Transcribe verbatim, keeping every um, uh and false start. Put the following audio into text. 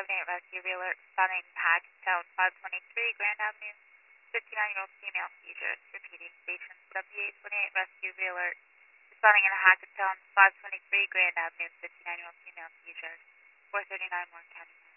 eight Rescue Alert responding to Hackettstown five twenty-three Grand Avenue, fifty-nine-year-old female seizure. Repeating station W eight eight Rescue Alert responding in Hackettstown five twenty-three Grand Avenue, fifty-nine-year-old female seizure. four thirty-nine Warren County.